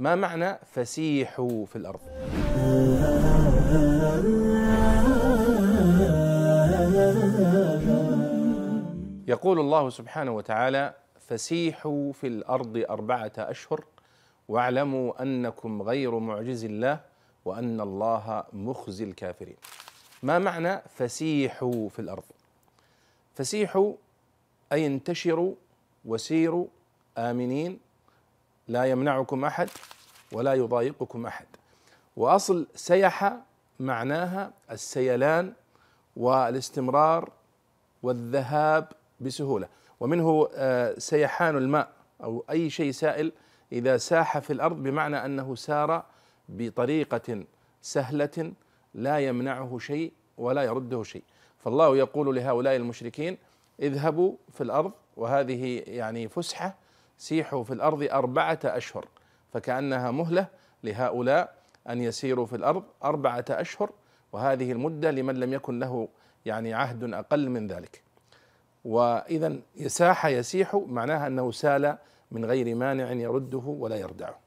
ما معنى فسيحوا في الأرض؟ يقول الله سبحانه وتعالى: فسيحوا في الأرض 4 أشهر واعلموا أنكم غير معجز الله وأن الله مخزي الكافرين. ما معنى فسيحوا في الأرض؟ فسيحوا أي انتشروا وسيروا آمنين، لا يمنعكم أحد ولا يضايقكم أحد. وأصل سيح معناها السيلان والاستمرار والذهاب بسهولة، ومنه سيحان الماء أو أي شيء سائل إذا ساح في الأرض بمعنى أنه سار بطريقة سهلة لا يمنعه شيء ولا يرده شيء. فالله يقول لهؤلاء المشركين: اذهبوا في الأرض، وهذه يعني فسحة، سيحوا في الأرض 4 أشهر، فكأنها مهلة لهؤلاء أن يسيروا في الأرض 4 أشهر، وهذه المدة لمن لم يكن له يعني عهد أقل من ذلك. وإذا ساح يسيح معناها أنه سال من غير مانع يرده ولا يردعه.